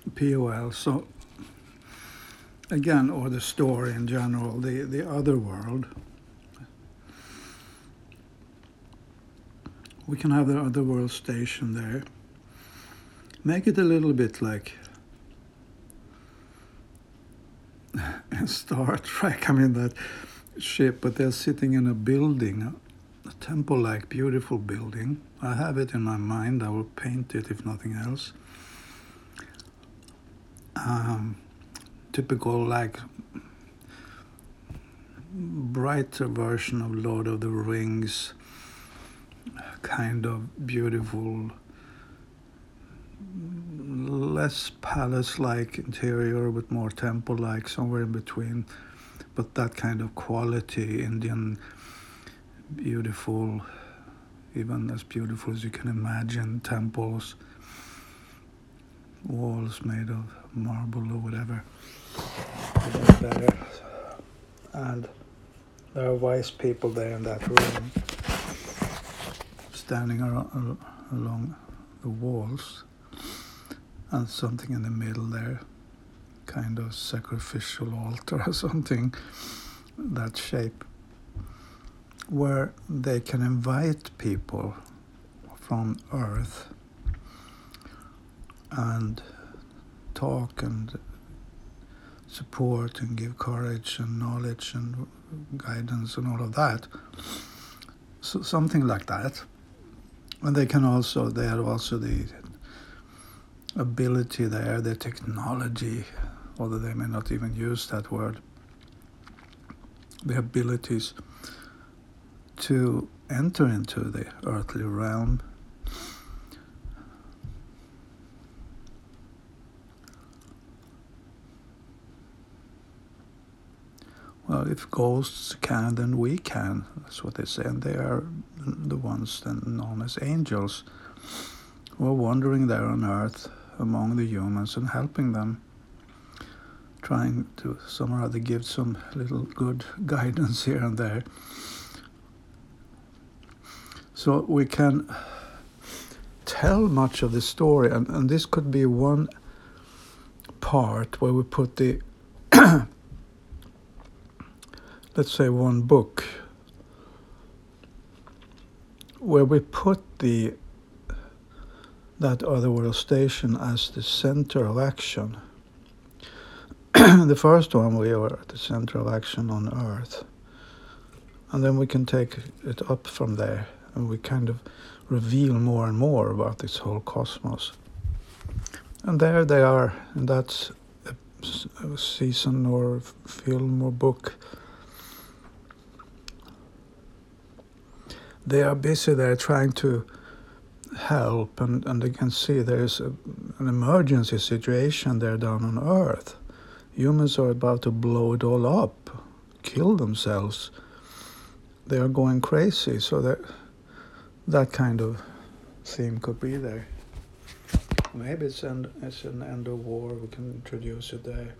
POL. So again, or the story in general, the other world. We can have the other world station there. Make it a little bit like Star Trek. I mean, that ship, but they're sitting in a building, a temple-like beautiful building. I have it in my mind. I will paint it if nothing else. Typical, like, brighter version of Lord of the Rings, kind of beautiful, less palace-like interior, but more temple-like, somewhere in between. But that kind of quality, Indian, beautiful, even as beautiful as you can imagine, temples, walls made of marble or whatever. Even better. And there are wise people there in that room, standing along the walls, and something in the middle there, kind of sacrificial altar or something, that shape, where they can invite people from Earth and talk and support and give courage and knowledge and guidance and all of that. So something like that. And they have also the ability there, the technology, although they may not even use that word, the abilities to enter into the earthly realm. Well, if ghosts can, then we can. That's what they say. And they are the ones then known as angels, who are wandering there on earth among the humans and helping them, trying to somehow to give some little good guidance here and there. So we can tell much of the story, and this could be one part where we put the let's say one book where we put that otherworld station as the center of action. The first one, we are at the center of action on Earth, and then we can take it up from there, and we kind of reveal more and more about this whole cosmos. And there they are, and that's a season or film or book. They are busy there trying to help, and they can see there's an emergency situation there down on Earth. Humans are about to blow it all up, kill themselves. They are going crazy, so that kind of theme could be there. Maybe it's an end of war, we can introduce it there.